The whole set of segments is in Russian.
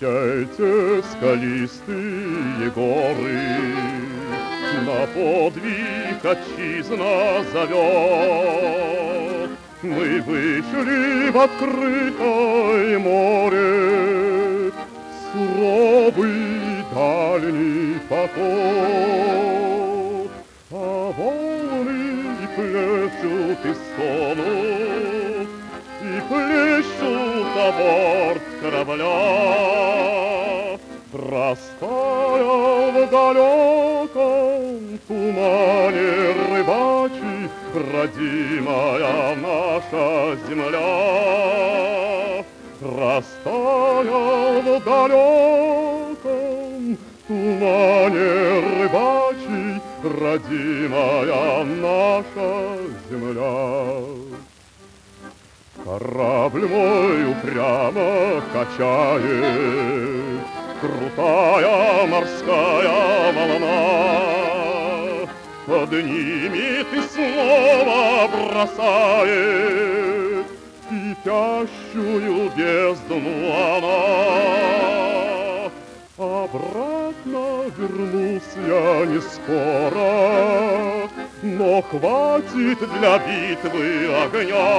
Встречайте скалистые горы, на подвиг отчизна зовет. Мы вышли в открытое море, суровый дальний поход, а волны плещут и стонут, и плещут о борт корабля. Растаял в далеком тумане рыбачий родимая наша земля. Растаял в далеком тумане рыбачий родимая наша земля. Корабль мой упрямо качает крутая морская волна, поднимет и снова бросает кипящую бездну она. Обратно вернусь я не скоро, но хватит для битвы огня.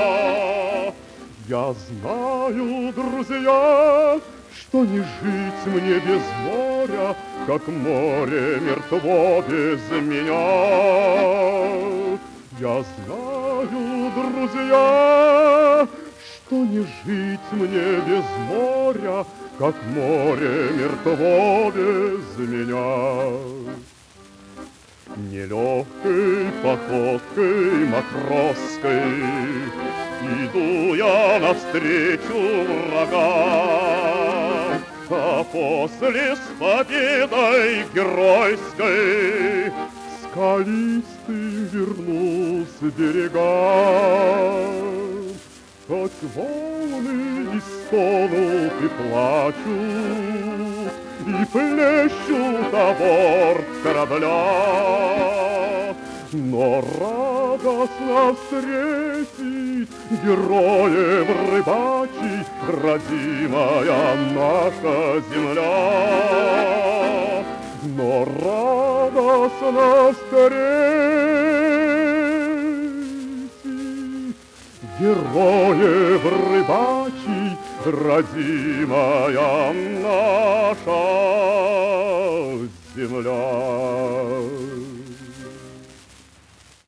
Я знаю, друзья, что не жить мне без моря, как море мертво без меня. Я знаю, друзья, что не жить мне без моря, как море мертво без меня. Нелегкой походкой матросской иду я навстречу врагам, а после с победой геройской скалистым вернусь к берегам. Хоть волны и стонут, и плачут, и плещут о борт корабля, но радостно встретить героев рыбачий родимая наша земля. Но радостно встретить героев рыбачий родимая наша земля.